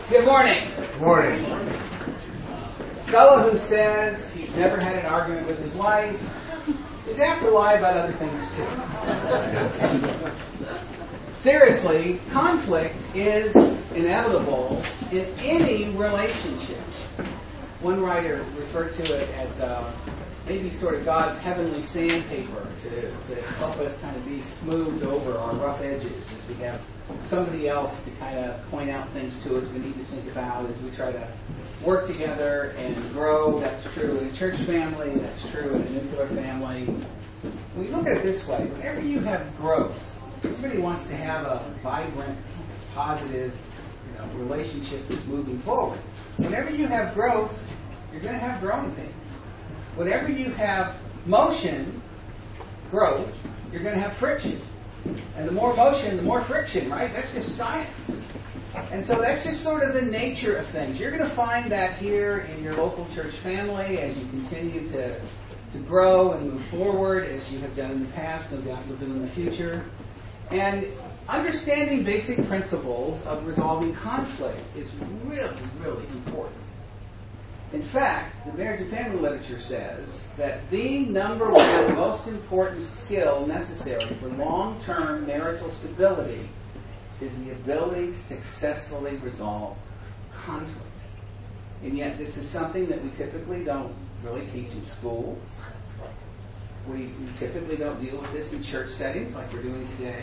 Good morning. Good morning. Fellow who says he's never had an argument with his wife is apt to lie about other things too. Seriously, conflict is inevitable in any relationship. One writer referred to it as maybe sort of God's heavenly sandpaper to help us kind of be smoothed over our rough edges as we have somebody else to kind of point out things to us we need to think about as we try to work together and grow. That's true in a church family. That's true in a nuclear family. We look at it this way. Whenever you have growth, everybody wants to have a vibrant, positive relationship that's moving forward. Whenever you have growth, you're going to have growing pains. Whenever you have motion, growth, you're going to have friction. And the more motion, the more friction, right? That's just science. And so that's just sort of the nature of things. You're going to find that here in your local church family as you continue to grow and move forward, as you have done in the past, no doubt you'll do in the future. And understanding basic principles of resolving conflict is really, really important. In fact, the marriage and family literature says that the number one most important skill necessary for long-term marital stability is the ability to successfully resolve conflict. And yet this is something that we typically don't really teach in schools. We typically don't deal with this in church settings like we're doing today.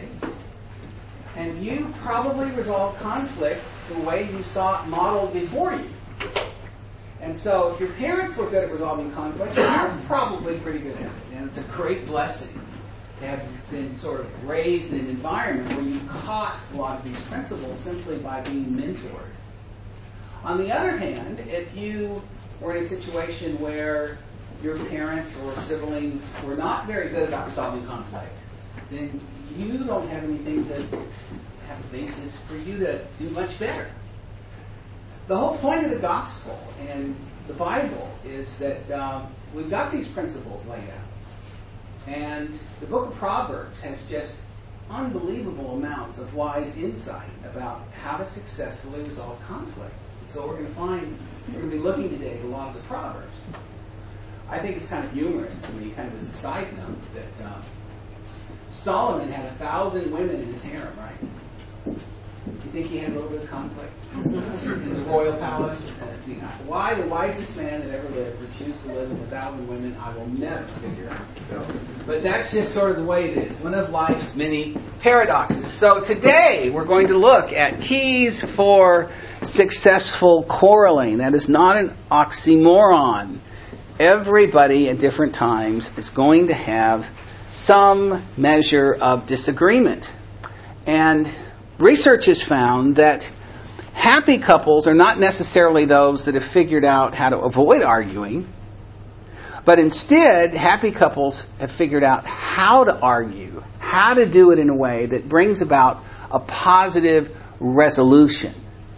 And you probably resolve conflict the way you saw it modeled before you. And so if your parents were good at resolving conflict, you're probably pretty good at it. And it's a great blessing to have been sort of raised in an environment where you caught a lot of these principles simply by being mentored. On the other hand, if you were in a situation where your parents or siblings were not very good about resolving conflict, then you don't have anything to have a basis for you to do much better. The whole point of the gospel and the Bible is that we've got these principles laid out. And the book of Proverbs has just unbelievable amounts of wise insight about how to successfully resolve conflict. So we're going to be looking today at a lot of the Proverbs. I think it's kind of humorous to me, kind of as a side note, that Solomon had 1,000 women in his harem, right? You think he had a little bit of conflict in the royal palace? Why the wisest man that ever lived would choose to live with 1,000 women, I will never figure out. But that's just sort of the way it is. One of life's many paradoxes. So today we're going to look at keys for successful quarreling. That is not an oxymoron. Everybody at different times is going to have some measure of disagreement. And research has found that happy couples are not necessarily those that have figured out how to avoid arguing, but instead, happy couples have figured out how to argue, how to do it in a way that brings about a positive resolution.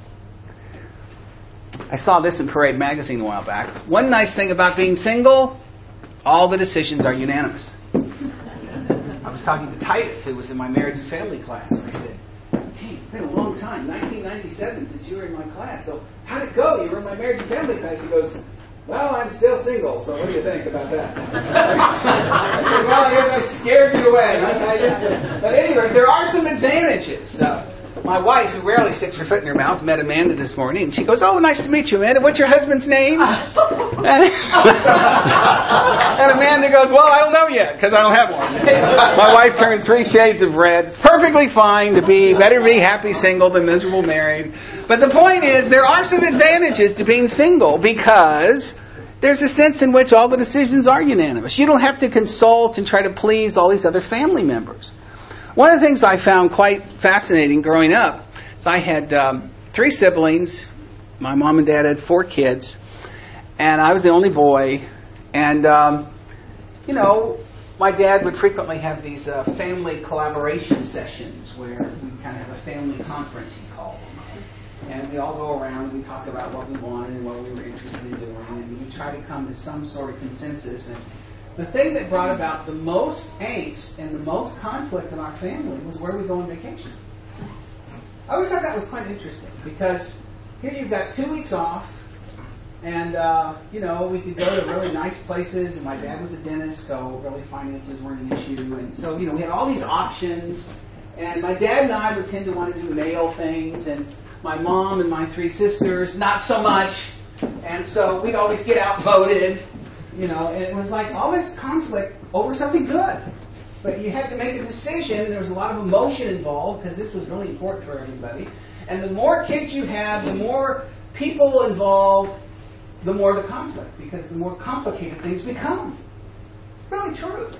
I saw this in Parade magazine a while back. One nice thing about being single, all the decisions are unanimous. I was talking to Titus, who was in my marriage and family class, and I said, hey, it's been a long time, 1997 since you were in my class, so how'd it go? You were in my marriage and family class. He goes, well, I'm still single, so what do you think about that? I said, well, I guess I scared you away. But anyway, there are some advantages. My wife, who rarely sticks her foot in her mouth, met Amanda this morning, and she goes, oh, nice to meet you, Amanda. What's your husband's name? And Amanda goes, well, I don't know yet, because I don't have one. My wife turned 3 shades of red. It's perfectly fine to be, better be happy single than miserable married. But the point is, there are some advantages to being single, because there's a sense in which all the decisions are unanimous. You don't have to consult and try to please all these other family members. One of the things I found quite fascinating growing up is I had 3 siblings. My mom and dad had 4 kids. And I was the only boy. And, my dad would frequently have these family collaboration sessions where we kind of have a family conference, he called them. And we all go around and we talk about what we wanted and what we were interested in doing. And we try to come to some sort of consensus. And the thing that brought about the most angst and the most conflict in our family was where we go on vacation. I always thought that was quite interesting because here you've got 2 weeks off, and, we could go to really nice places, and my dad was a dentist, so really finances weren't an issue, and so, we had all these options, and my dad and I would tend to want to do male things, and my mom and my 3 sisters, not so much, and so we'd always get outvoted, and it was like all this conflict over something good. But you had to make a decision, and there was a lot of emotion involved, because this was really important for everybody. And the more kids you had, the more people involved, the more the conflict, because the more complicated things become. Really true.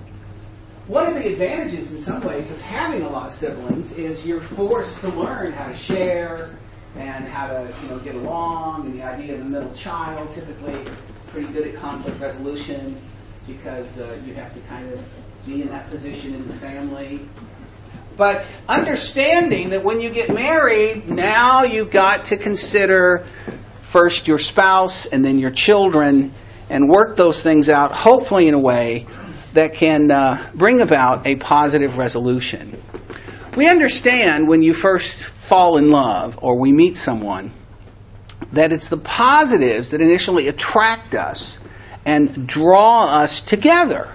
One of the advantages in some ways of having a lot of siblings is you're forced to learn how to share and how to get along, and the idea of the middle child typically is pretty good at conflict resolution because you have to kind of be in that position in the family. But understanding that when you get married, now you've got to consider first your spouse and then your children and work those things out, hopefully in a way that can bring about a positive resolution. We understand when you first fall in love or we meet someone that it's the positives that initially attract us and draw us together.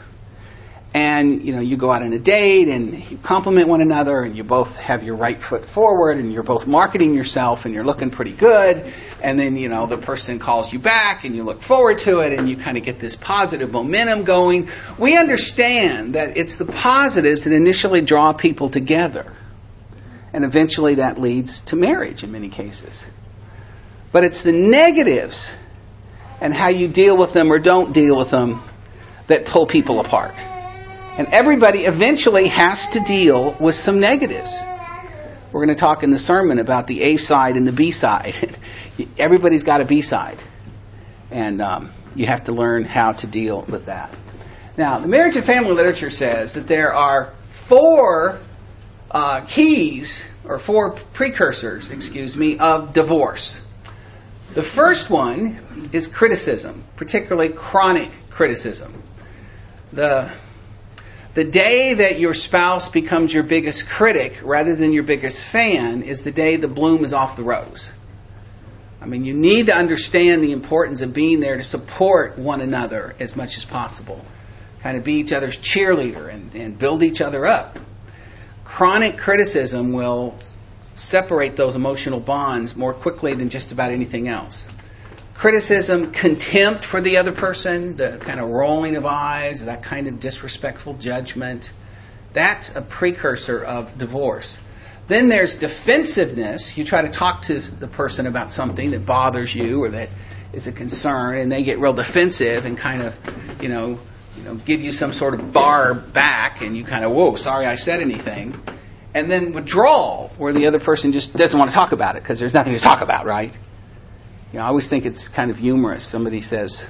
And, you go out on a date and you compliment one another and you both have your right foot forward and you're both marketing yourself and you're looking pretty good. And then, the person calls you back and you look forward to it and you kind of get this positive momentum going. We understand that it's the positives that initially draw people together. And eventually that leads to marriage in many cases. But it's the negatives and how you deal with them or don't deal with them that pull people apart. And everybody eventually has to deal with some negatives. We're going to talk in the sermon about the A side and the B side. Everybody's got a B side. And you have to learn how to deal with that. Now, the marriage and family literature says that there are 4 keys, or 4 precursors, of divorce. The first one is criticism, particularly chronic criticism. The day that your spouse becomes your biggest critic rather than your biggest fan is the day the bloom is off the rose. I mean, you need to understand the importance of being there to support one another as much as possible. Kind of be each other's cheerleader and build each other up. Chronic criticism will separate those emotional bonds more quickly than just about anything else. Criticism, contempt for the other person, the kind of rolling of eyes, that kind of disrespectful judgment, that's a precursor of divorce. Then there's defensiveness. You try to talk to the person about something that bothers you or that is a concern, and they get real defensive and kind of, give you some sort of bar back, and you kind of, whoa, sorry I said anything. And then withdrawal, where the other person just doesn't want to talk about it because there's nothing to talk about, right? I always think it's kind of humorous. Somebody says,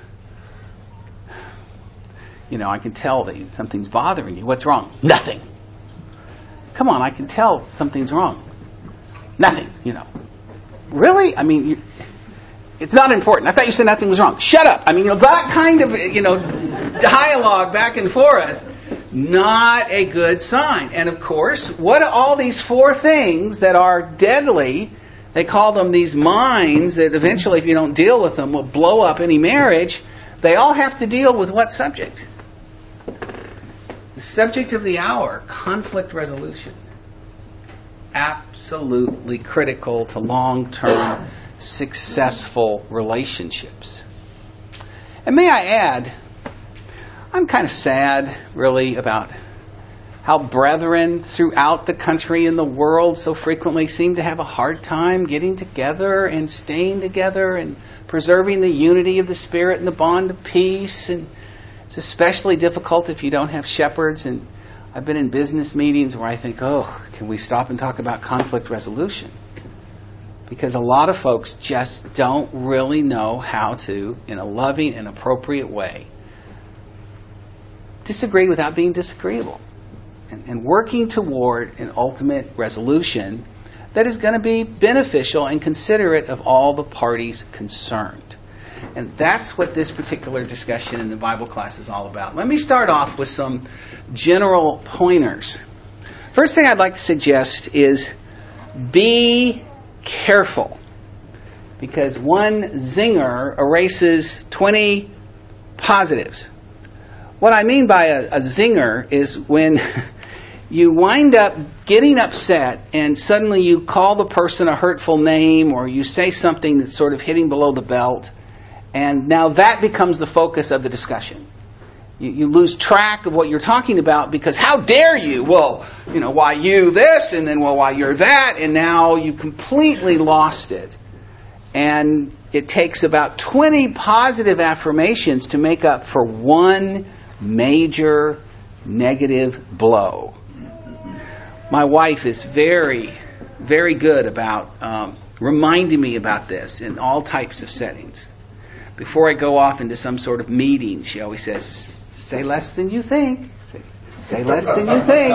I can tell that something's bothering you. What's wrong? Nothing. Come on, I can tell something's wrong. Nothing, Really? I mean, it's not important. I thought you said nothing was wrong. Shut up. I mean, that kind of, dialogue back and forth, not a good sign. And of course, what are all these 4 things that are deadly? They call them these mines that eventually, if you don't deal with them, will blow up any marriage. They all have to deal with what subject? The subject of the hour, conflict resolution. Absolutely critical to long-term successful relationships. And may I add, I'm kind of sad, really, about how brethren throughout the country and the world so frequently seem to have a hard time getting together and staying together and preserving the unity of the Spirit and the bond of peace. And it's especially difficult if you don't have shepherds. And I've been in business meetings where I think, can we stop and talk about conflict resolution? Because a lot of folks just don't really know how to, in a loving and appropriate way, disagree without being disagreeable. And working toward an ultimate resolution that is going to be beneficial and considerate of all the parties concerned. And that's what this particular discussion in the Bible class is all about. Let me start off with some general pointers. First thing I'd like to suggest is be careful. because one zinger erases 20 positives. What I mean by a zinger is when you wind up getting upset and suddenly you call the person a hurtful name, or you say something that's sort of hitting below the belt, and now that becomes the focus of the discussion. You lose track of what you're talking about because how dare you? Well, why you this, and then why you're that, and now you completely lost it. And it takes about 20 positive affirmations to make up for one major negative blow. My wife is very, very good about reminding me about this in all types of settings. Before I go off into some sort of meeting, she always says, say less than you think. Say less than you think.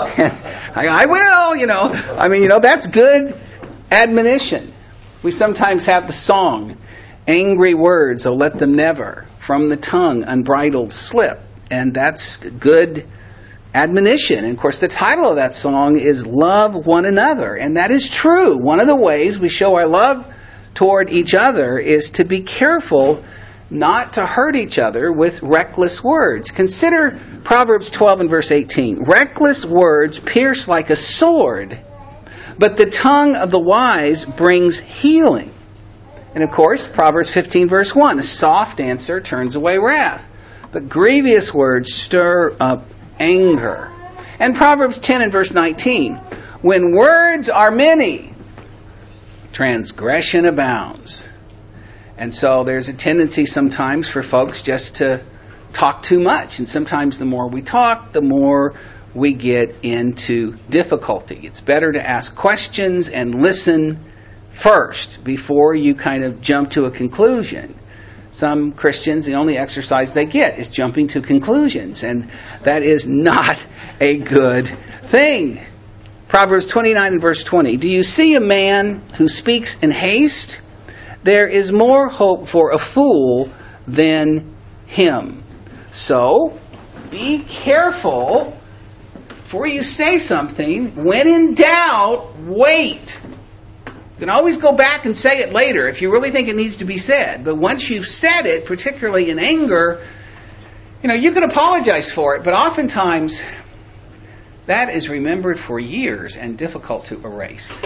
I will, that's good admonition. We sometimes have the song, angry words, oh let them never, from the tongue unbridled slip. And that's good admonition. And of course the title of that song is Love One Another. And that is true. One of the ways we show our love toward each other is to be careful not to hurt each other with reckless words. Consider Proverbs 12 and verse 18. Reckless words pierce like a sword, but the tongue of the wise brings healing. And of course, Proverbs 15 verse 1. A soft answer turns away wrath, but grievous words stir up anger. And Proverbs 10 and verse 19. When words are many, transgression abounds. And so there's a tendency sometimes for folks just to talk too much. And sometimes the more we talk, the more we get into difficulty. It's better to ask questions and listen first before you kind of jump to a conclusion. Some Christians, the only exercise they get is jumping to conclusions. And that is not a good thing. Proverbs 29 and verse 20. Do you see a man who speaks in haste? There is more hope for a fool than him. So, be careful before you say something. When in doubt, wait. You can always go back and say it later if you really think it needs to be said. But once you've said it, particularly in anger, you can apologize for it. But oftentimes, that is remembered for years and difficult to erase.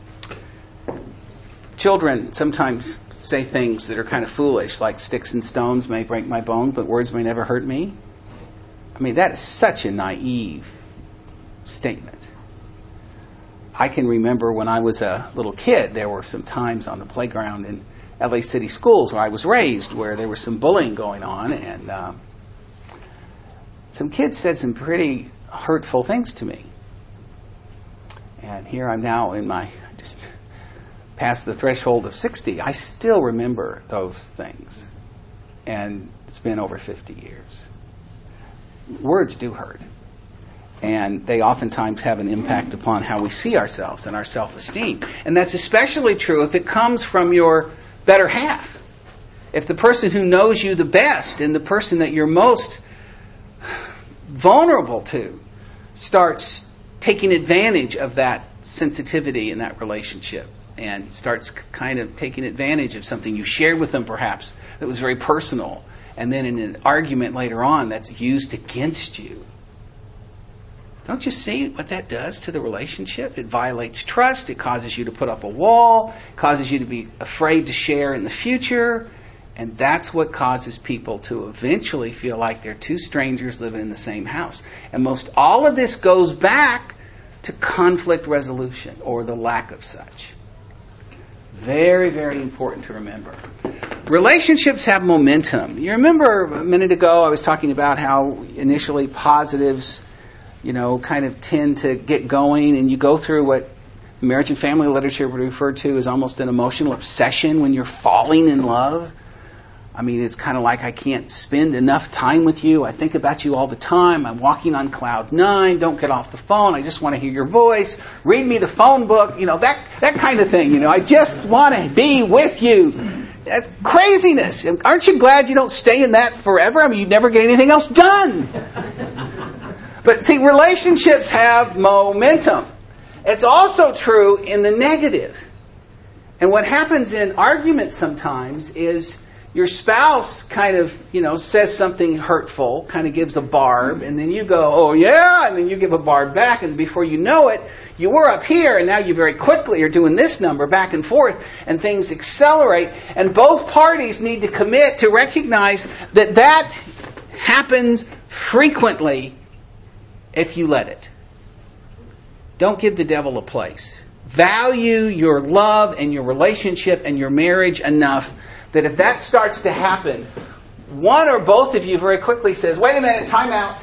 Children sometimes say things that are kind of foolish, like sticks and stones may break my bones, but words may never hurt me. I mean, that is such a naive statement. I can remember when I was a little kid, there were some times on the playground in LA City schools where I was raised where there was some bullying going on, and some kids said some pretty hurtful things to me. And here I'm now just past the threshold of 60. I still remember those things. And it's been over 50 years. Words do hurt. And they oftentimes have an impact upon how we see ourselves and our self-esteem. And that's especially true if it comes from your better half. If the person who knows you the best and the person that you're most vulnerable to starts taking advantage of that sensitivity in that relationship and starts kind of taking advantage of something you shared with them perhaps that was very personal, and then in an argument later on that's used against you. Don't you see what that does to the relationship? It violates trust. It causes you to put up a wall. It causes you to be afraid to share in the future. And that's what causes people to eventually feel like they're two strangers living in the same house. And most all of this goes back to conflict resolution or the lack of such. Very, very important to remember. Relationships have momentum. You remember a minute ago I was talking about how initially positives, kind of tend to get going, and you go through what marriage and family literature would refer to as almost an emotional obsession when you're falling in love. I mean, it's kind of like I can't spend enough time with you. I think about you all the time. I'm walking on cloud 9. Don't get off the phone. I just want to hear your voice. Read me the phone book. That kind of thing. I just want to be with you. That's craziness. Aren't you glad you don't stay in that forever? I mean, you never get anything else done. But see, relationships have momentum. It's also true in the negative. And what happens in arguments sometimes is your spouse kind of, says something hurtful, kind of gives a barb, and then you go, oh yeah, and then you give a barb back, and before you know it, you were up here, and now you very quickly are doing this number back and forth, and things accelerate, and both parties need to commit to recognize that happens frequently if you let it. Don't give the devil a place. Value your love and your relationship and your marriage enough that if that starts to happen, one or both of you very quickly says, wait a minute, time out.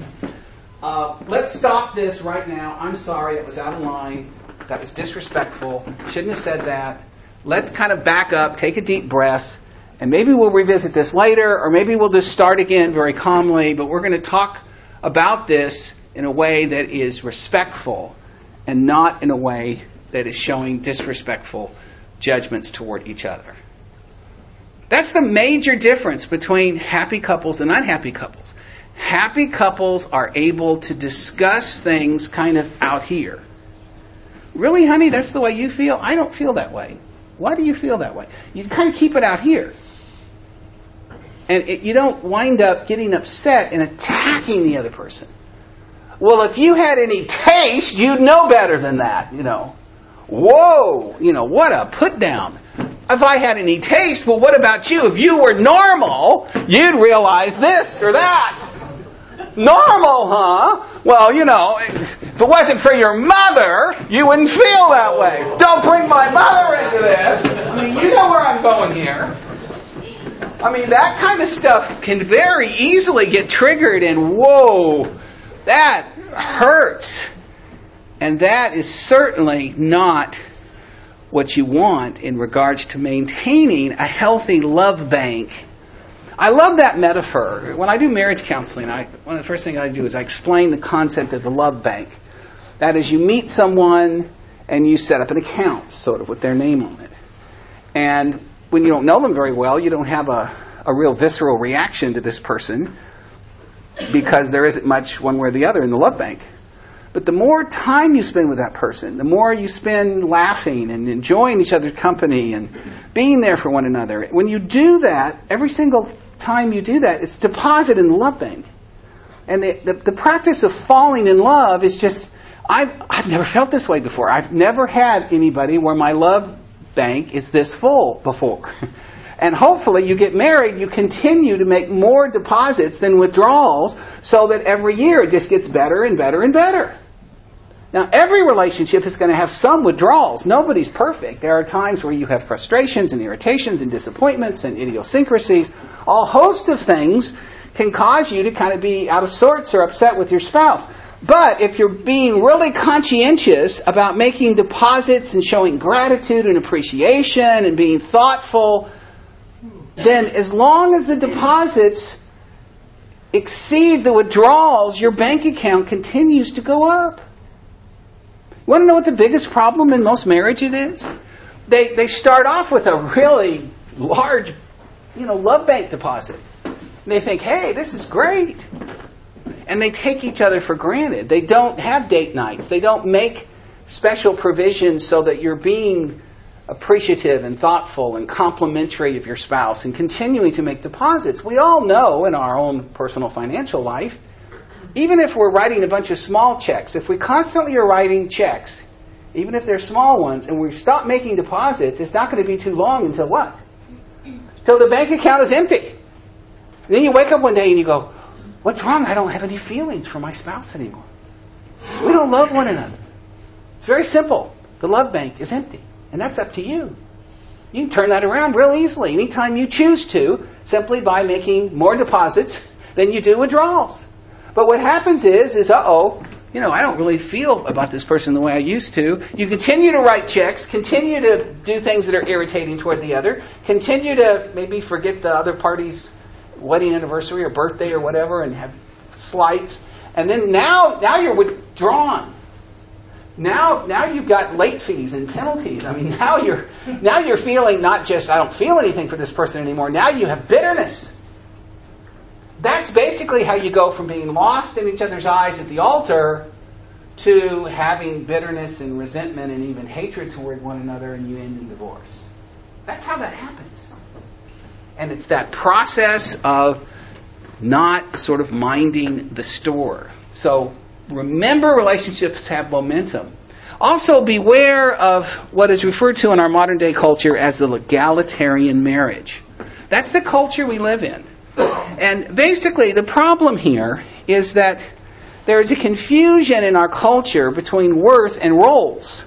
Let's stop this right now. I'm sorry, that was out of line. That was disrespectful. Shouldn't have said that. Let's kind of back up, take a deep breath, and maybe we'll revisit this later, or maybe we'll just start again very calmly, but we're going to talk about this in a way that is respectful and not in a way that is showing disrespectful judgments toward each other. That's the major difference between happy couples and unhappy couples. Happy couples are able to discuss things kind of out here. Really, honey, that's the way you feel? I don't feel that way. Why do you feel that way? You kind of keep it out here. And you don't wind up getting upset and attacking the other person. Well, if you had any taste, you'd know better than that, Whoa, what a put down. If I had any taste, well, what about you? If you were normal, you'd realize this or that. Normal, huh? Well, if it wasn't for your mother, you wouldn't feel that way. Don't bring my mother into this. You know where I'm going here. That kind of stuff can very easily get triggered and whoa, that hurts. And that is certainly not what you want in regards to maintaining a healthy love bank. I love that metaphor. When I do marriage counseling, one of the first things I do is I explain the concept of the love bank. That is, you meet someone and you set up an account, sort of, with their name on it. And when you don't know them very well, you don't have a real visceral reaction to this person because there isn't much one way or the other in the love bank. But the more time you spend with that person, the more you spend laughing and enjoying each other's company and being there for one another. When you do that, every single time you do that, it's deposited in the love bank. And the practice of falling in love is just, I've never felt this way before. I've never had anybody where my love bank is this full before. And hopefully you get married, you continue to make more deposits than withdrawals so that every year it just gets better and better and better. Now, every relationship is going to have some withdrawals. Nobody's perfect. There are times where you have frustrations and irritations and disappointments and idiosyncrasies. All host of things can cause you to kind of be out of sorts or upset with your spouse. But if you're being really conscientious about making deposits and showing gratitude and appreciation and being thoughtful, then as long as the deposits exceed the withdrawals, your bank account continues to go up. You want to know what the biggest problem in most marriages is? They start off with a really large, love bank deposit. And they think, hey, this is great. And they take each other for granted. They don't have date nights. They don't make special provisions so that you're being appreciative and thoughtful and complimentary of your spouse and continuing to make deposits. We all know in our own personal financial life, even if we're writing a bunch of small checks, if we constantly are writing checks, even if they're small ones, and we stop making deposits, it's not going to be too long until what? Until the bank account is empty. And then you wake up one day and you go, what's wrong? I don't have any feelings for my spouse anymore. We don't love one another. It's very simple. The love bank is empty. And that's up to you. You can turn that around real easily anytime you choose to, simply by making more deposits than you do withdrawals. But what happens is I don't really feel about this person the way I used to. You continue to write checks, continue to do things that are irritating toward the other, continue to maybe forget the other party's wedding anniversary or birthday or whatever and have slights. And then now you're withdrawn. Now you've got late fees and penalties. Now you're feeling not just, I don't feel anything for this person anymore. Now you have bitterness. That's basically how you go from being lost in each other's eyes at the altar to having bitterness and resentment and even hatred toward one another, and you end in divorce. That's how that happens. And it's that process of not sort of minding the store. So remember, relationships have momentum. Also, beware of what is referred to in our modern day culture as the egalitarian marriage. That's the culture we live in. And basically, the problem here is that there is a confusion in our culture between worth and roles.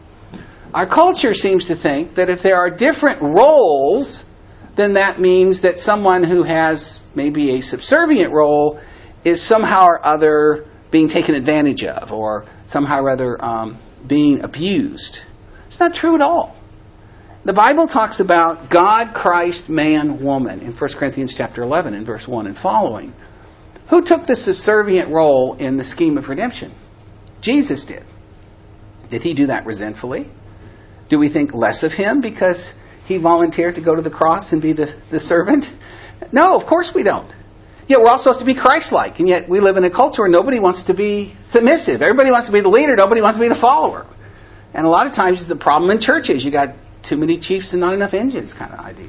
Our culture seems to think that if there are different roles, then that means that someone who has maybe a subservient role is somehow or other being taken advantage of, or somehow or other being abused. It's not true at all. The Bible talks about God, Christ, man, woman in 1 Corinthians chapter 11 in verse 1 and following. Who took the subservient role in the scheme of redemption? Jesus did. Did he do that resentfully? Do we think less of him because he volunteered to go to the cross and be the servant? No, of course we don't. Yet we're all supposed to be Christ-like, and yet we live in a culture where nobody wants to be submissive. Everybody wants to be the leader. Nobody wants to be the follower. And a lot of times it's the problem in churches. You got too many chiefs and not enough engines kind of idea.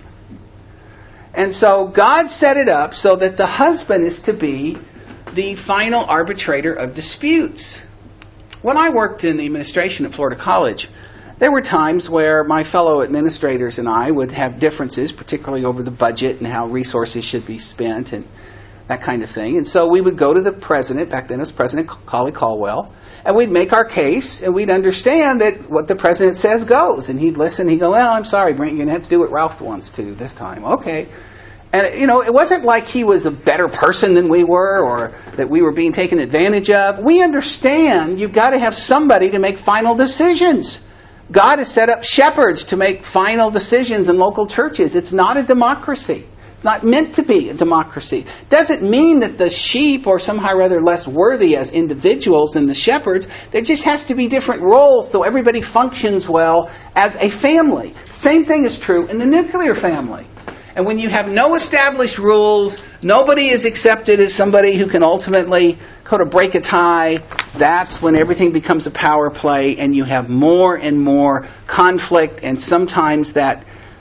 And so God set it up so that the husband is to be the final arbitrator of disputes. When I worked in the administration at Florida College, there were times where my fellow administrators and I would have differences, particularly over the budget and how resources should be spent and that kind of thing. And so we would go to the president, back then it was President Colley Caldwell, and we'd make our case, and we'd understand that what the president says goes. And he'd listen, he'd go, well, I'm sorry, Brent, you're going to have to do what Ralph wants to this time. Okay. And, it wasn't like he was a better person than we were, or that we were being taken advantage of. We understand you've got to have somebody to make final decisions. God has set up shepherds to make final decisions in local churches. It's not a democracy. It's not meant to be a democracy. Doesn't mean that the sheep are somehow or other less worthy as individuals than the shepherds. There just has to be different roles so everybody functions well as a family. Same thing is true in the nuclear family. And when you have no established rules, nobody is accepted as somebody who can ultimately kind of break a tie, that's when everything becomes a power play and you have more and more conflict, and sometimes that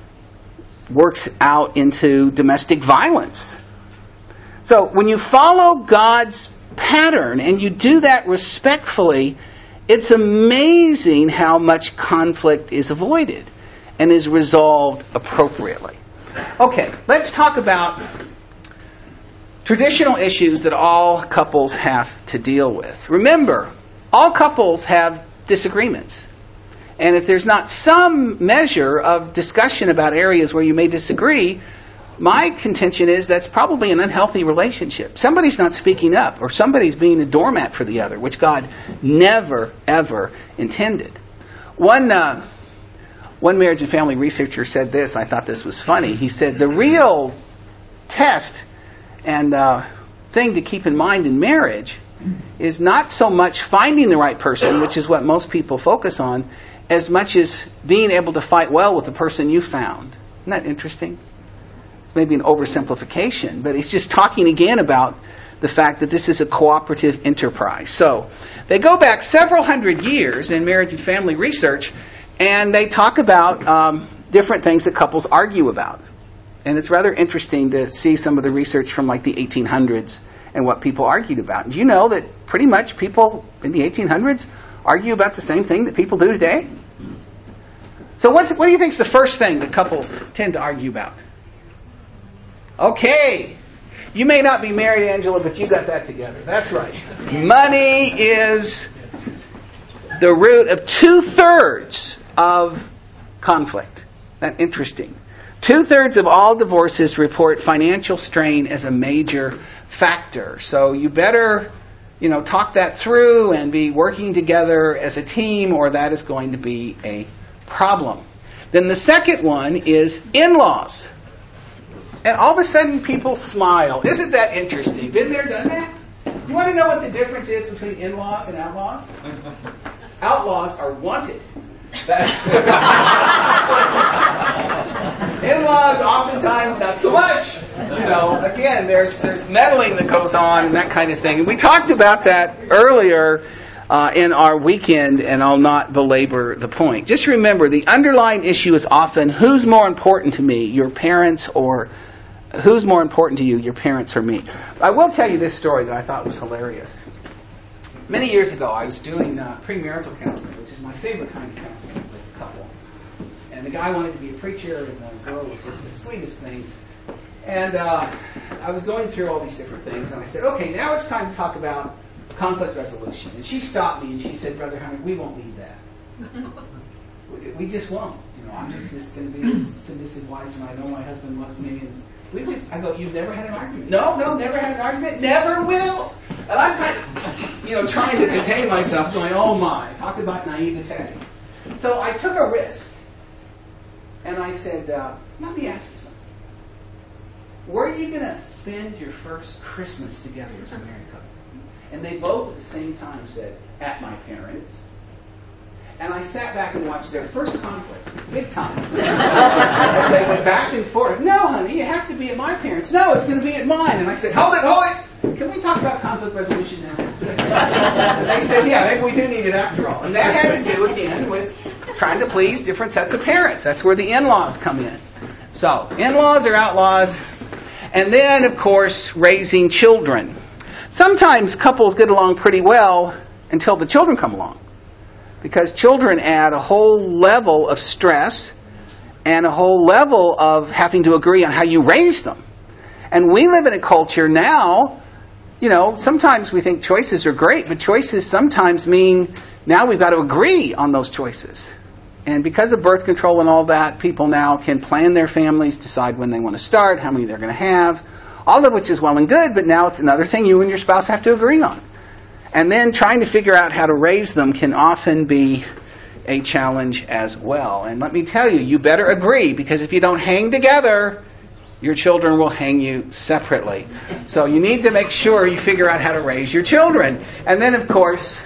works out into domestic violence. So when you follow God's pattern and you do that respectfully, it's amazing how much conflict is avoided and is resolved appropriately. Okay, let's talk about traditional issues that all couples have to deal with. Remember, all couples have disagreements. And if there's not some measure of discussion about areas where you may disagree, my contention is that's probably an unhealthy relationship. Somebody's not speaking up, or somebody's being a doormat for the other, which God never, ever intended. One marriage and family researcher said this, I thought this was funny. He said, the real test and thing to keep in mind in marriage is not so much finding the right person, which is what most people focus on, as much as being able to fight well with the person you found. Isn't that interesting? It's maybe an oversimplification, but he's just talking again about the fact that this is a cooperative enterprise. So they go back several hundred years in marriage and family research, and they talk about different things that couples argue about. And it's rather interesting to see some of the research from like the 1800s and what people argued about. Do you know that pretty much people in the 1800s argue about the same thing that people do today? So what do you think is the first thing that couples tend to argue about? Okay. You may not be married, Angela, but you got that together. That's right. Money is the root of 2/3 of conflict. That's interesting. 2/3 of all divorces report financial strain as a major factor. So you better, talk that through and be working together as a team, or that is going to be a problem. Then the second one is in-laws. And all of a sudden people smile. Isn't that interesting? Been there, done that? You want to know what the difference is between in-laws and outlaws? Outlaws are wanted. In-laws oftentimes not so much. Again, there's meddling that goes on and that kind of thing. And we talked about that earlier in our weekend, and I'll not belabor the point. Just remember, the underlying issue is often, who's more important to me, your parents, or who's more important to you, your parents or me? I will tell you this story that I thought was hilarious. Many years ago, I was doing premarital counseling, which is my favorite kind of counseling with a couple. And the guy wanted to be a preacher, and the girl was just the sweetest thing. And I was going through all these different things, and I said, okay, now it's time to talk about conflict resolution. And she stopped me and she said, Brother Hunter, we won't need that. We just won't. I'm just going to be this submissive wife, and I know my husband loves me. And I go, you've never had an argument? No, never had an argument. Never will. And I'm kind of, trying to contain myself, going, oh my, talk about naivete. So I took a risk, and I said, let me ask you something. Where are you going to spend your first Christmas together as a married couple? And they both at the same time said, at my parents'. And I sat back and watched their first conflict, big time. As they went back and forth. No, honey, it has to be at my parents'. No, it's going to be at mine. And I said, hold it. Can we talk about conflict resolution now? And they said, yeah, maybe we do need it after all. And that had to do, again, with trying to please different sets of parents. That's where the in-laws come in. So, in-laws are outlaws. And then, of course, raising children. Sometimes couples get along pretty well until the children come along. Because children add a whole level of stress and a whole level of having to agree on how you raise them. And we live in a culture now, sometimes we think choices are great, but choices sometimes mean now we've got to agree on those choices. And because of birth control and all that, people now can plan their families, decide when they want to start, how many they're going to have, all of which is well and good, but now it's another thing you and your spouse have to agree on. And then trying to figure out how to raise them can often be a challenge as well. And let me tell you, you better agree, because if you don't hang together, your children will hang you separately. So you need to make sure you figure out how to raise your children. And then, of course,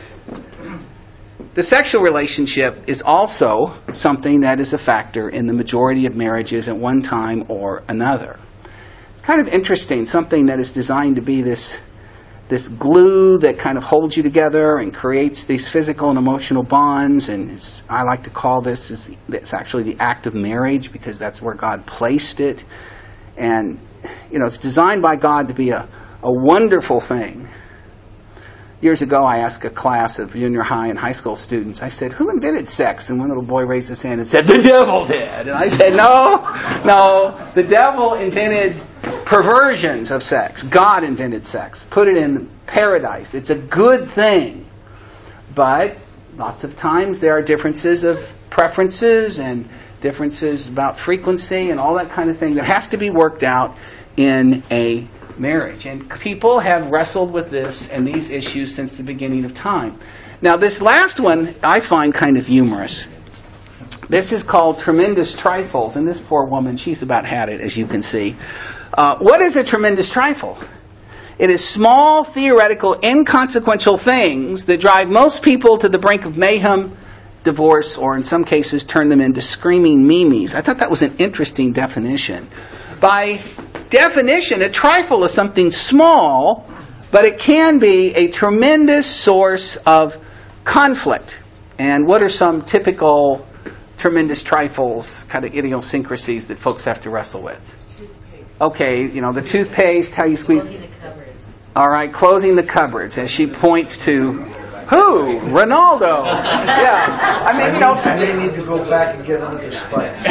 the sexual relationship is also something that is a factor in the majority of marriages at one time or another. It's kind of interesting, something that is designed to be this glue that kind of holds you together and creates these physical and emotional bonds. And I like to call this, it's actually the act of marriage, because that's where God placed it. And, it's designed by God to be a wonderful thing. Years ago, I asked a class of junior high and high school students, I said, who invented sex? And one little boy raised his hand and said, the devil did. And I said, no, the devil invented perversions of sex. God invented sex, put it in paradise. It's a good thing. But lots of times there are differences of preferences and differences about frequency and all that kind of thing that has to be worked out in a marriage. And people have wrestled with this and these issues since the beginning of time. Now, this last one I find kind of humorous. This is called Tremendous Trifles, and this poor woman, she's about had it, as you can see. What is a tremendous trifle? It is small, theoretical, inconsequential things that drive most people to the brink of mayhem, divorce, or in some cases turn them into screaming memes. I thought that was an interesting definition. By definition, a trifle is something small, but it can be a tremendous source of conflict. And what are some typical tremendous trifles, kind of idiosyncrasies that folks have to wrestle with? Okay, the toothpaste, how you squeeze... Closing the cupboards. All right, closing the cupboards, as she points to... Who? Ronaldo. Yeah. I mean, they need to go back and get another spice.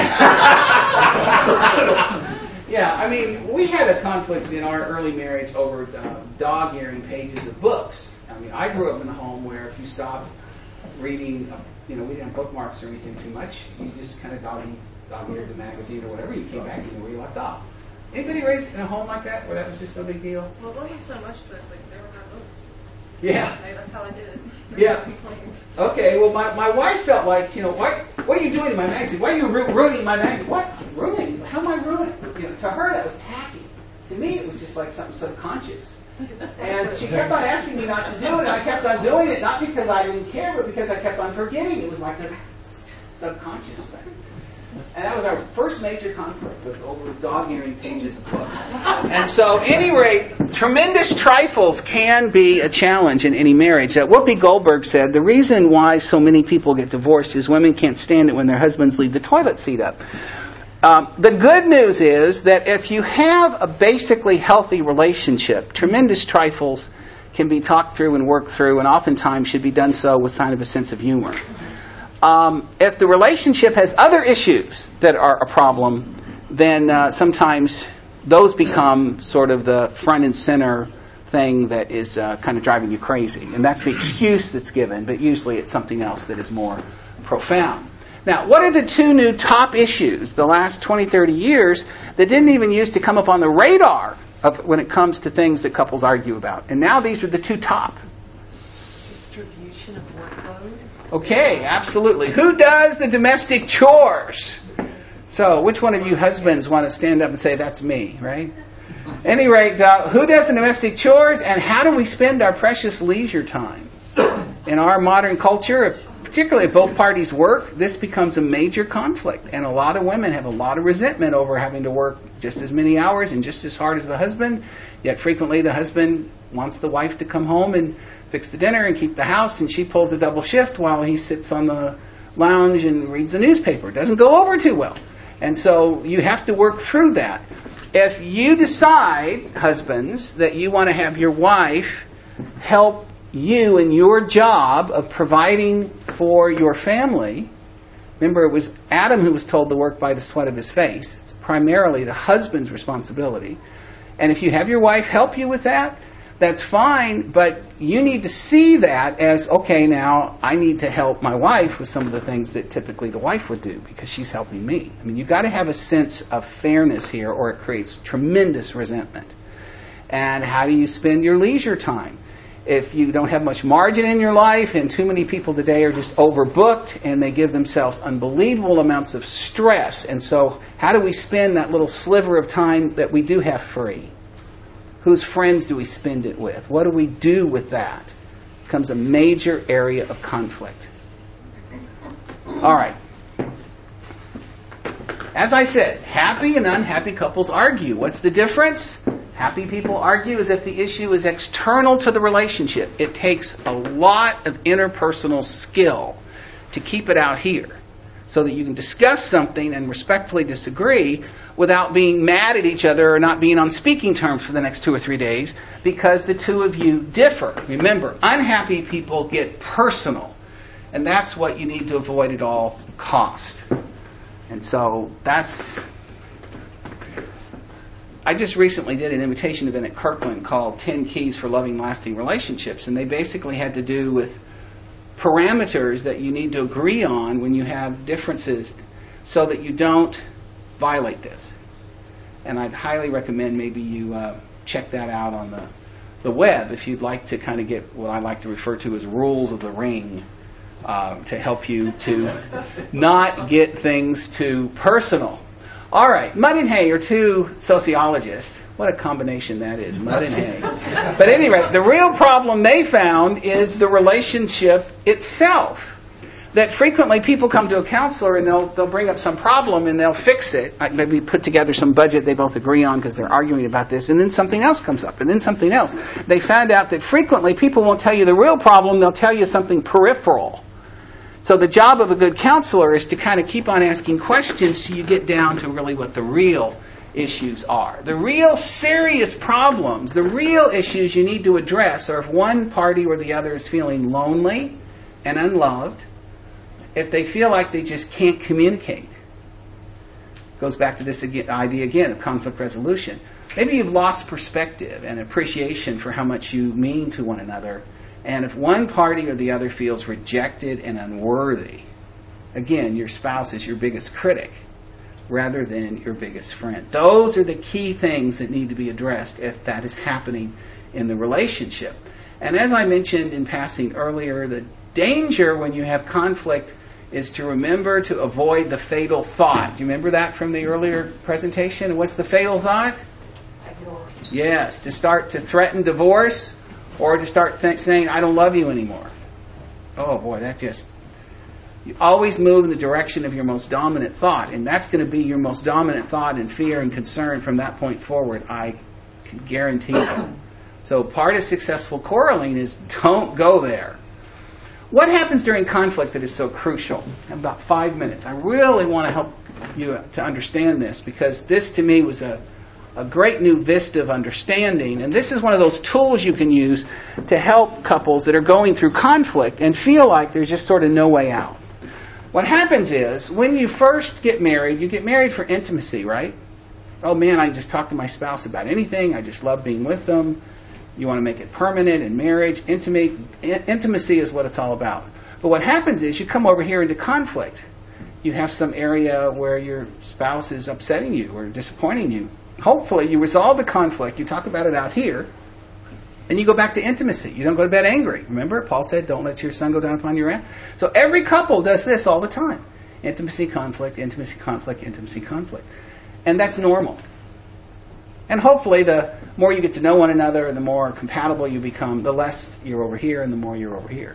Yeah, I mean, we had a conflict in our early marriage over dog-earing pages of books. I mean, I grew up in a home where if you stopped reading, we didn't have bookmarks or anything too much. You just kind of dog-eared the magazine or whatever. You came back and where you left off. Anybody raised in a home like that where that was just no big deal? Well, it wasn't so much, but it's like there were no books. Yeah. That's how I did it. Yeah. Okay, well, my wife felt like, what are you doing to my magazine? Why are you ruining my magazine? What? Ruining? How am I ruining? To her, that was tacky. To me, it was just like something subconscious. And she kept on asking me not to do it, and I kept on doing it, not because I didn't care, but because I kept on forgetting. It was like a subconscious thing. And that was our first major conflict, was over dog-earing pages of books. And so, at any rate, tremendous trifles can be a challenge in any marriage. Whoopi Goldberg said, the reason why so many people get divorced is women can't stand it when their husbands leave the toilet seat up. The good news is that if you have a basically healthy relationship, tremendous trifles can be talked through and worked through, and oftentimes should be done so with kind of a sense of humor. If the relationship has other issues that are a problem, then sometimes those become sort of the front and center thing that is kind of driving you crazy. And that's the excuse that's given, but usually it's something else that is more profound. Now, what are the two new top issues the last 20, 30 years that didn't even used to come up on the radar of when it comes to things that couples argue about? And now these are the two top. Distribution of workload. Okay, absolutely. Who does the domestic chores? So, which one of you husbands want to stand up and say, that's me, right? At any rate, who does the domestic chores, and how do we spend our precious leisure time? In our modern culture, particularly if both parties work, this becomes a major conflict. And a lot of women have a lot of resentment over having to work just as many hours and just as hard as the husband. Yet frequently the husband wants the wife to come home and fix the dinner and keep the house, and she pulls a double shift while he sits on the lounge and reads the newspaper. It doesn't go over too well. And so you have to work through that. If you decide, husbands, that you want to have your wife help you in your job of providing for your family, remember it was Adam who was told to work by the sweat of his face. It's primarily the husband's responsibility. And if you have your wife help you with that, that's fine, but you need to see that as, okay, now I need to help my wife with some of the things that typically the wife would do because she's helping me. I mean, you've got to have a sense of fairness here or it creates tremendous resentment. And how do you spend your leisure time? If you don't have much margin in your life, and too many people today are just overbooked and they give themselves unbelievable amounts of stress. And so how do we spend that little sliver of time that we do have free? Whose friends do we spend it with? What do we do with that? It becomes a major area of conflict. All right. As I said, happy and unhappy couples argue. What's the difference? Happy people argue as if the issue is external to the relationship. It takes a lot of interpersonal skill to keep it out here so that you can discuss something and respectfully disagree without being mad at each other or not being on speaking terms for the next 2 or 3 days because the two of you differ. Remember, unhappy people get personal, and that's what you need to avoid at all cost. And so I just recently did an invitation event at Kirkland called 10 Keys for Loving Lasting Relationships, and they basically had to do with parameters that you need to agree on when you have differences so that you don't violate this. And I'd highly recommend maybe you check that out on the web if you'd like to kind of get what I like to refer to as rules of the ring to help you to not get things too personal. All right, Mud and Hay are two sociologists. What a combination that is, Mud and Hay. But anyway, the real problem they found is the relationship itself. That frequently people come to a counselor and they'll bring up some problem and they'll fix it. Maybe put together some budget they both agree on because they're arguing about this, and then something else comes up, and then something else. They found out that frequently people won't tell you the real problem, they'll tell you something peripheral. So the job of a good counselor is to kind of keep on asking questions till you get down to really what the real issues are. The real serious problems, the real issues you need to address are if one party or the other is feeling lonely and unloved, if they feel like they just can't communicate. Goes back to this idea again of conflict resolution. Maybe you've lost perspective and appreciation for how much you mean to one another. And if one party or the other feels rejected and unworthy, again, your spouse is your biggest critic rather than your biggest friend. Those are the key things that need to be addressed if that is happening in the relationship. And as I mentioned in passing earlier, the danger when you have conflict is to remember to avoid the fatal thought. Do you remember that from the earlier presentation? What's the fatal thought? Divorce. Yes, to start to threaten divorce or to start saying, I don't love you anymore. Oh boy, that just You always move in the direction of your most dominant thought, and that's going to be your most dominant thought and fear and concern from that point forward, I can guarantee you. So part of successful quarreling is don't go there. What happens during conflict that is so crucial? I have about 5 minutes. I really want to help you to understand this, because this to me was a great new vista of understanding, and this is one of those tools you can use to help couples that are going through conflict and feel like there's just sort of no way out. What happens is, when you first get married, you get married for intimacy, right? Oh man, I just talk to my spouse about anything. I just love being with them. You want to make it permanent in marriage. Intimacy is what it's all about. But what happens is you come over here into conflict. You have some area where your spouse is upsetting you or disappointing you. Hopefully you resolve the conflict. You talk about it out here. And you go back to intimacy. You don't go to bed angry. Remember, Paul said, don't let your sun go down upon your wrath. So every couple does this all the time. Intimacy, conflict, intimacy, conflict, intimacy, conflict. And that's normal. And hopefully the more you get to know one another, the more compatible you become, the less you're over here and the more you're over here.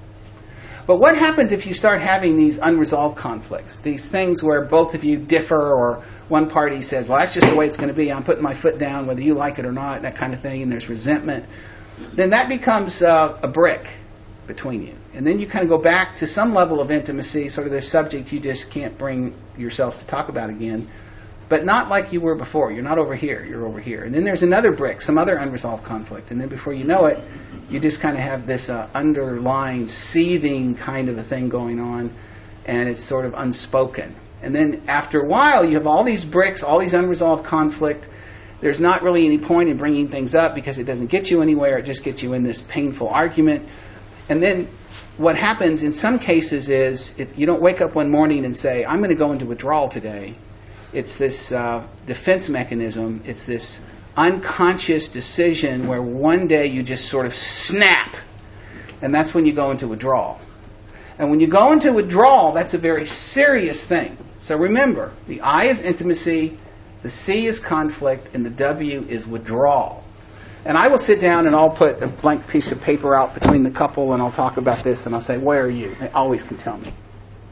But what happens if you start having these unresolved conflicts? These things where both of you differ, or one party says, well, that's just the way it's going to be. I'm putting my foot down whether you like it or not, that kind of thing, and there's resentment. Then that becomes a brick between you. And then you kind of go back to some level of intimacy, sort of this subject you just can't bring yourselves to talk about again. But not like you were before. You're not over here. You're over here. And then there's another brick, some other unresolved conflict. And then before you know it, you just kind of have this underlying, seething kind of a thing going on. And it's sort of unspoken. And then after a while, you have all these bricks, all these unresolved conflict. There's not really any point in bringing things up because it doesn't get you anywhere. It just gets you in this painful argument. And then what happens in some cases is you don't wake up one morning and say, I'm going to go into withdrawal today. It's this defense mechanism. It's this unconscious decision where one day you just sort of snap. And that's when you go into withdrawal. And when you go into withdrawal, that's a very serious thing. So remember, the I is intimacy, the C is conflict, and the W is withdrawal. And I will sit down and I'll put a blank piece of paper out between the couple and I'll talk about this and I'll say, where are you? They always can tell me.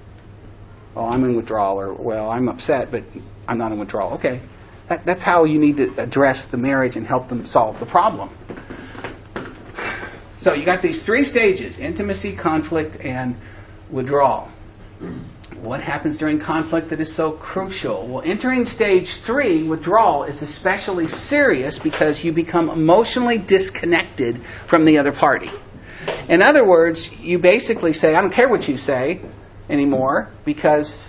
Oh, I'm in withdrawal, or, well, I'm upset, but I'm not in withdrawal. Okay. That's how you need to address the marriage and help them solve the problem. So you got these 3 stages, intimacy, conflict, and withdrawal. What happens during conflict that is so crucial? Well, entering stage 3, withdrawal, is especially serious because you become emotionally disconnected from the other party. In other words, you basically say, I don't care what you say anymore because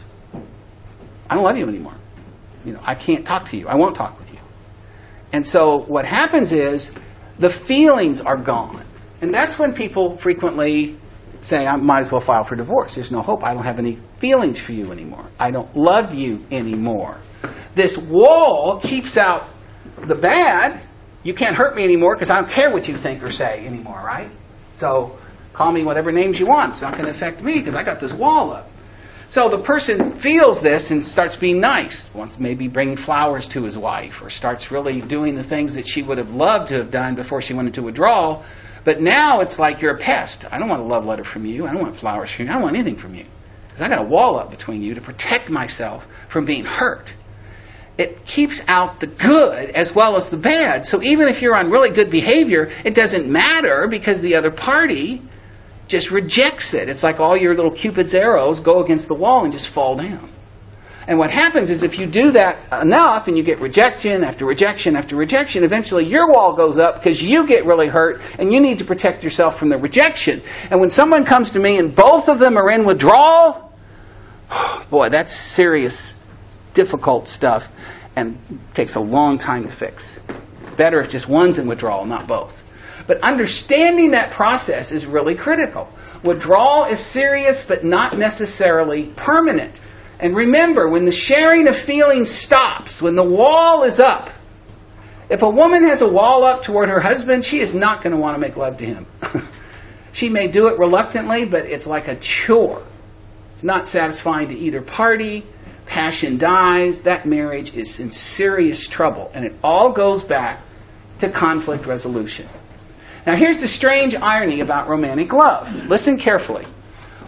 I don't love you anymore. I can't talk to you. I won't talk with you. And so what happens is the feelings are gone. And that's when people frequently say, I might as well file for divorce. There's no hope. I don't have any feelings for you anymore. I don't love you anymore. This wall keeps out the bad. You can't hurt me anymore because I don't care what you think or say anymore, right? So call me whatever names you want. It's not going to affect me because I got this wall up. So the person feels this and starts being nice. Wants maybe bringing flowers to his wife, or starts really doing the things that she would have loved to have done before she went into withdrawal. But now it's like you're a pest. I don't want a love letter from you. I don't want flowers from you. I don't want anything from you. Because I got a wall up between you to protect myself from being hurt. It keeps out the good as well as the bad. So even if you're on really good behavior, it doesn't matter because the other party just rejects it. It's like all your little Cupid's arrows go against the wall and just fall down. And what happens is if you do that enough and you get rejection after rejection after rejection, eventually your wall goes up because you get really hurt and you need to protect yourself from the rejection. And when someone comes to me and both of them are in withdrawal, boy, that's serious, difficult stuff and takes a long time to fix. It's better if just one's in withdrawal, not both. But understanding that process is really critical. Withdrawal is serious but not necessarily permanent. And remember, when the sharing of feelings stops, when the wall is up, if a woman has a wall up toward her husband, she is not going to want to make love to him. She may do it reluctantly, but it's like a chore. It's not satisfying to either party. Passion dies. That marriage is in serious trouble. And it all goes back to conflict resolution. Now here's the strange irony about romantic love. Listen carefully.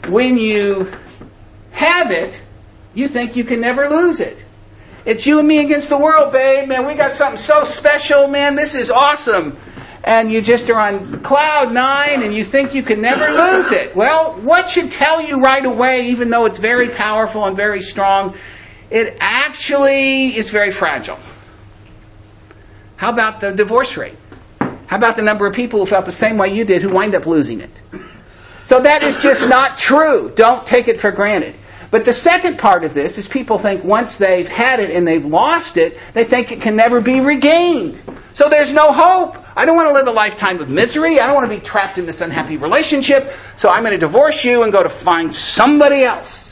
When you have it, you think you can never lose it. It's you and me against the world, babe. Man, we got something so special. Man, this is awesome. And you just are on cloud 9 and you think you can never lose it. Well, what should tell you right away, even though it's very powerful and very strong, it actually is very fragile. How about the divorce rate? How about the number of people who felt the same way you did who wind up losing it? So that is just not true. Don't take it for granted. But the second part of this is people think once they've had it and they've lost it, they think it can never be regained. So there's no hope. I don't want to live a lifetime of misery. I don't want to be trapped in this unhappy relationship. So I'm going to divorce you and go to find somebody else.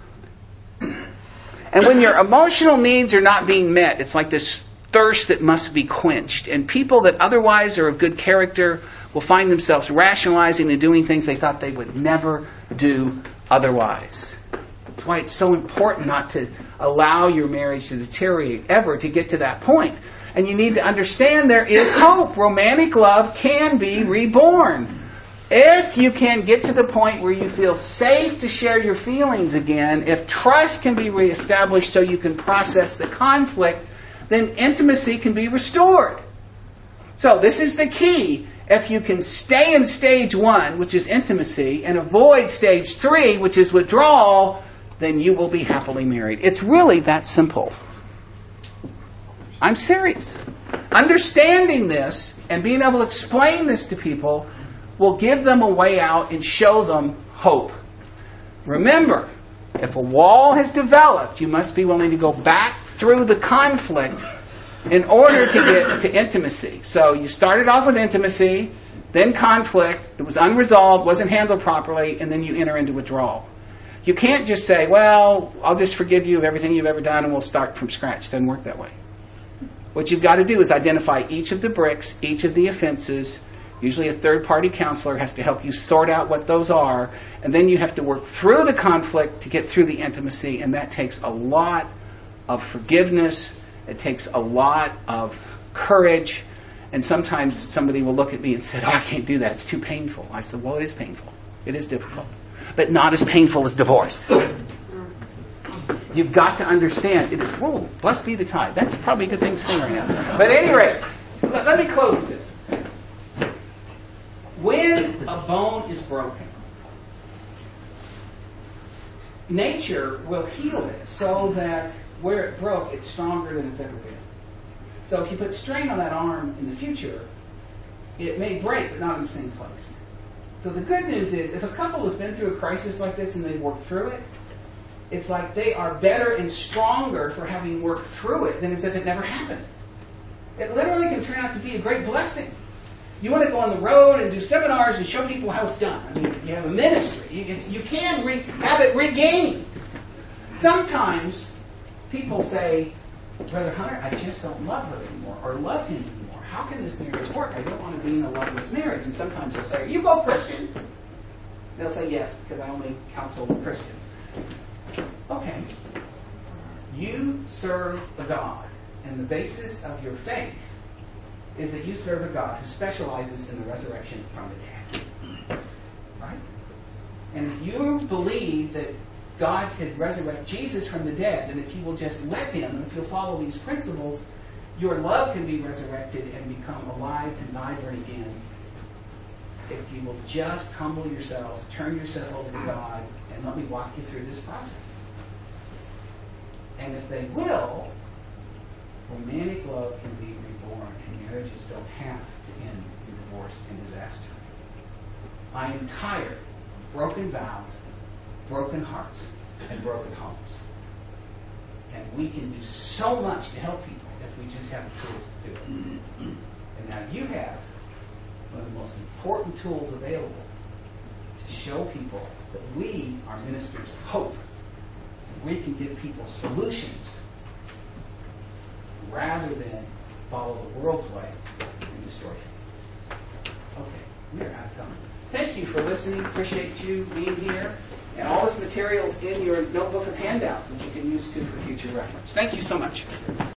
And when your emotional needs are not being met, it's like this thirst that must be quenched. And people that otherwise are of good character will find themselves rationalizing and doing things they thought they would never do otherwise. That's why it's so important not to allow your marriage to deteriorate ever to get to that point. And you need to understand there is hope. Romantic love can be reborn. If you can get to the point where you feel safe to share your feelings again, if trust can be reestablished so you can process the conflict, then intimacy can be restored. So this is the key. If you can stay in stage 1, which is intimacy, and avoid stage 3, which is withdrawal, then you will be happily married. It's really that simple. I'm serious. Understanding this and being able to explain this to people will give them a way out and show them hope. Remember, if a wall has developed, you must be willing to go back through the conflict in order to get to intimacy. So you started off with intimacy, then conflict, it was unresolved, wasn't handled properly, and then you enter into withdrawal. You can't just say, well, I'll just forgive you of everything you've ever done and we'll start from scratch. It doesn't work that way. What you've got to do is identify each of the bricks, each of the offenses. Usually a third-party counselor has to help you sort out what those are, and then you have to work through the conflict to get through the intimacy, and that takes a lot of forgiveness. It takes a lot of courage, and sometimes somebody will look at me and say, oh, I can't do that. It's too painful. I said, well, it is painful. It is difficult. But not as painful as divorce. You've got to understand. It is, whoa, blessed be the tide. That's probably a good thing to sing right now. But at any rate, let me close with this. When a bone is broken, nature will heal it so that where it broke, it's stronger than it's ever been. So if you put strain on that arm in the future, it may break, but not in the same place. So the good news is, if a couple has been through a crisis like this and they've worked through it, it's like they are better and stronger for having worked through it than as if it never happened. It literally can turn out to be a great blessing. You want to go on the road and do seminars and show people how it's done. I mean, you have a ministry. You can have it regained. Sometimes people say, Brother Hunter, I just don't love her anymore or love him anymore. How can this marriage work? I don't want to be in a loveless marriage. And sometimes they'll say, are you both Christians? They'll say, yes, because I only counsel Christians. Okay. You serve a God, and the basis of your faith is that you serve a God who specializes in the resurrection from the dead. Right? And if you believe that God could resurrect Jesus from the dead, then if you will just let him, and if you'll follow these principles, your love can be resurrected and become alive and vibrant again. If you will just humble yourselves, turn yourself over to God, and let me walk you through this process. And if they will, romantic love can be reborn, and marriages don't have to end in divorce and disaster. I am tired of broken vows, broken hearts, and broken homes. And we can do so much to help people if we just have the tools to do it. And now you have one of the most important tools available to show people that we are ministers of hope. We can give people solutions rather than follow the world's way and destroy families. Okay, we're out of time. Thank you for listening. Appreciate you being here. And all this material is in your notebook of handouts, which you can use too for future reference. Thank you so much.